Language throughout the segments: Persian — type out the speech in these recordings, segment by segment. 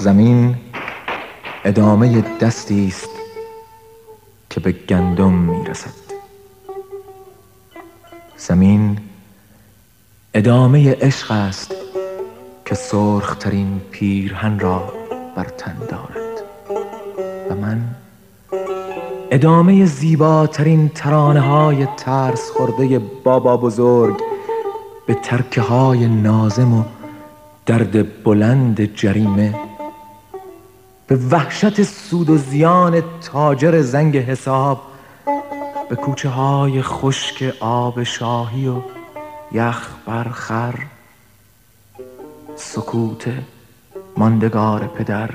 زمین ادامه دستی است که به گندم میرسد. زمین ادامه عشق است که سرخترین پیرهن را بر تن دارد و من ادامه زیباترین ترانه های ترس خورده بابا بزرگ به ترکه های نازم و درد بلند جریمه، به وحشت سود و زیان تاجر زنگ حساب، به کوچه های خشک آب شاهی و یخ برخر، سکوت ماندگار پدر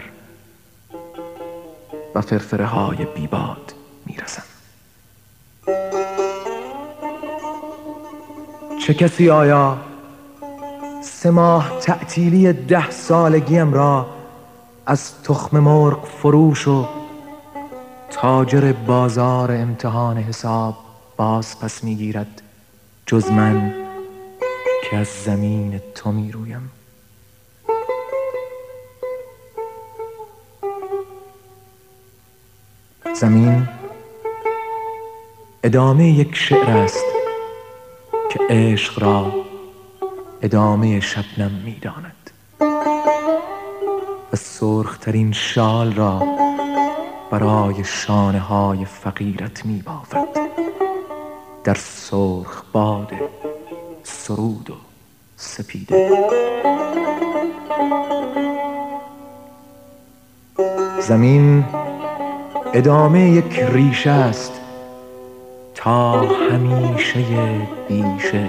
و فرفره های بیباد میرسم. چه کسی آیا 3 ماه تعطیلی 10 سالگیم را از تخم مرغ فروش و تاجر بازار امتحان حساب باز پس میگیرد جز من که از زمین تو میرویم؟ زمین ادامه یک شعر است که عشق را ادامه شبنم میداند و سرخترین شال را برای شانه های فقیرت میبافد در سرخ باد سرود و سپیده. زمین ادامه یک ریشه است تا همیشه بیشه.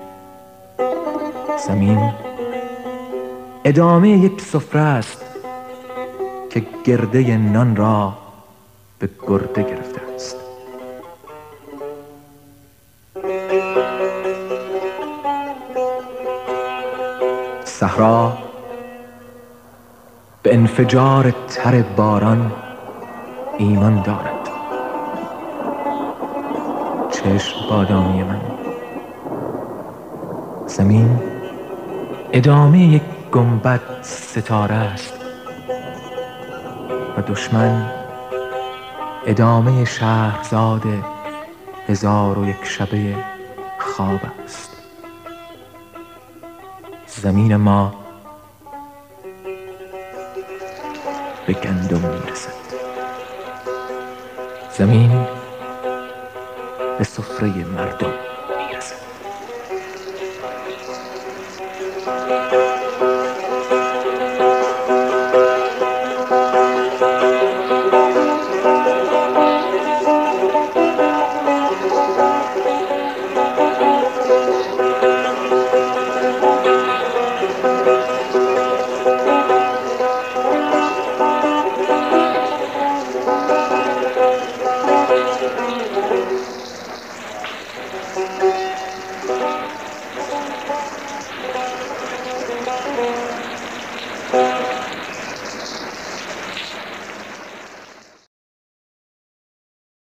زمین ادامه یک سفره است که گرده نان را به گرده گرفته است. صحرا به انفجار تر باران ایمان دارد. چشم بادامی من. زمین ادامه یک گنبد ستاره است و دشمن ادامه شهرزاد 1001 شبه خواب است. زمین ما به گندم میرسد. زمین به سفره مردم میرسد.